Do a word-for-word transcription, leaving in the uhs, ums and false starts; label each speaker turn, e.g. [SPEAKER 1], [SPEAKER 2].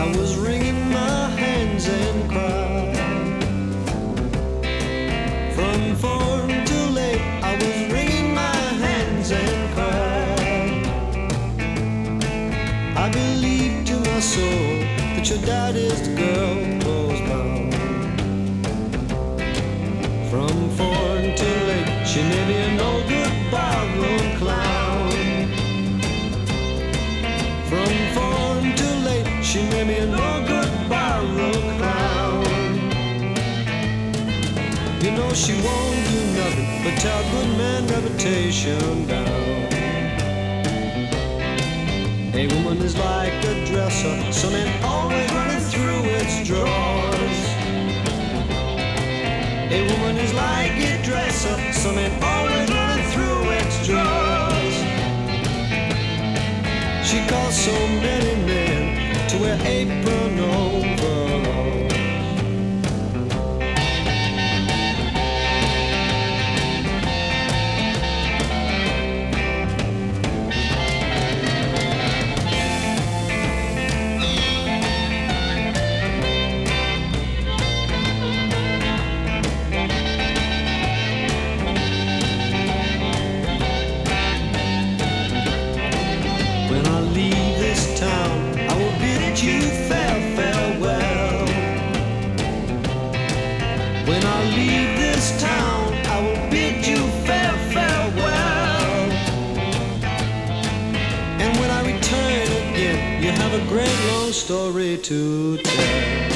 [SPEAKER 1] I was wringing my hands and cried. From four till late, I was wringing my hands and cried. I believed to my soul that your daddy's the girl closed bound. From four until late, she may be an old good barroom clown. From four until late, she may be an old good barroom clown. You know she won't do nothing but tear good man reputation down. A woman is like a dresser, some men always running through its drawers. A woman is like a dresser, some men always running through its drawers. She caused so many men to wear apron overalls. When I leave this town, I will bid you fair farewell. When I leave this town, I will bid you fair farewell. And when I return again, you have a great long story to tell.